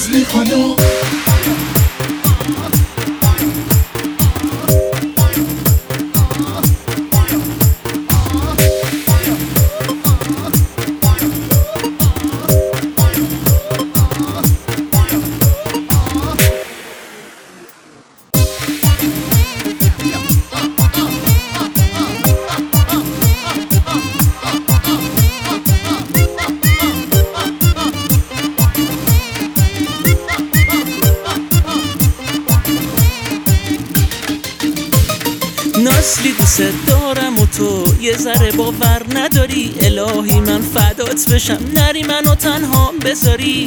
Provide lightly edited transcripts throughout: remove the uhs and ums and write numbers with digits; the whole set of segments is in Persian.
نازلی خانوم. نازلی دوست دارم و تو یه ذره باور نداری، الهی من فدات بشم نری منو تنها بذاری،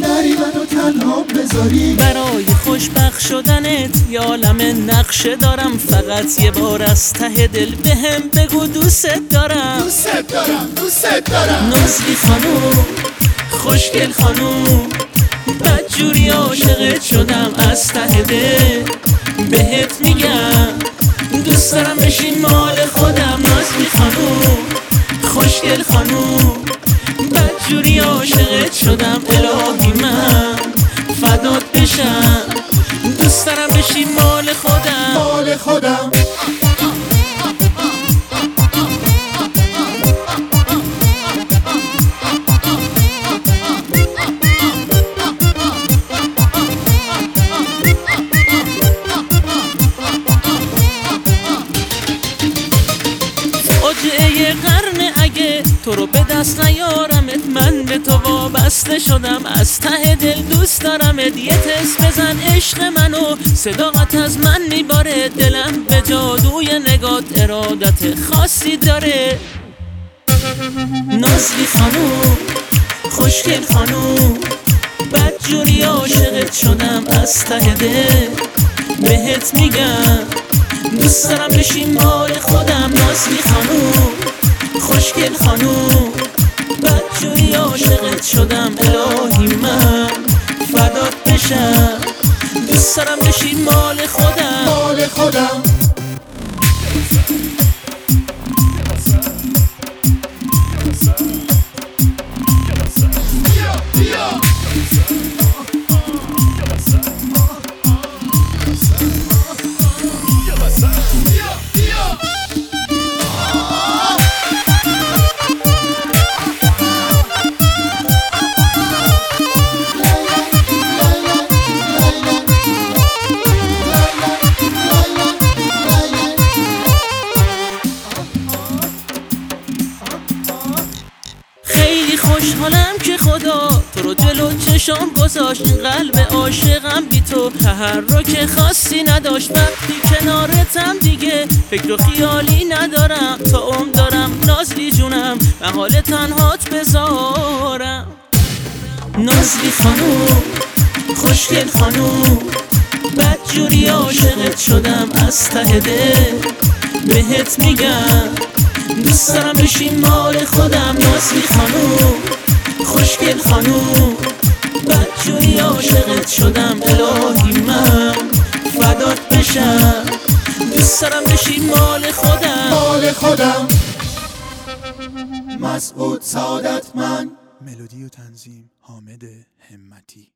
برای خوشبخت شدنت یه عالم نقشه دارم، فقط یه بار از ته دل بهم بگو دوست دارم. نازلی خانوم، خوشگل خانوم، بدجوری عاشقت شدم از ته دل، بهت میگم دوست دارم بشین مال خودم. نازلی خانوم، خوشگل خانوم، بدجوری عاشقت شدم، الهی من فدات بشم، دوست دارم بشین مال خودم. فاجعه قرن اگه تو رو به دست نیارمت، من به تو وابسته شدم از ته دل دوست دارمت، یه تست بزن عشق منو، صداقت از من میباره، دلم به جادوی نگات ارادت خاصی داره. نازلی خانوم، خوشگل خانوم، بدجوری عاشقت شدم از ته دل، بهت میگم دوست دارم بشین مال خودم. نازلی خانوم، خوشگل خانوم، بدجوری عاشقت شدم، الهی من فدات بشم، دوست دارم بشین مال خودم. خیلی خوشحالم که خدا تو رو جلو چشام گذاشت، این قلب عاشقم بی تو تحرک خاصی نداشت، وقتی کنارتم دیگه فکر و خیالی ندارم، تا عمر دارم نازلی جونم و حال تنهات بذارم. نازلی خانوم، خوشگل خانوم، بدجوری عاشقت شدم از ته دل، بهت میگم دوست دارم بشین مال خودم. نازلی خانوم، خوشگل خانوم، بدجوری عاشقت شدم، الهی من فدات بشم، دوست دارم بشین مال خودم. مسعود سعادتمند، ملودی و تنظیم حامد همتی.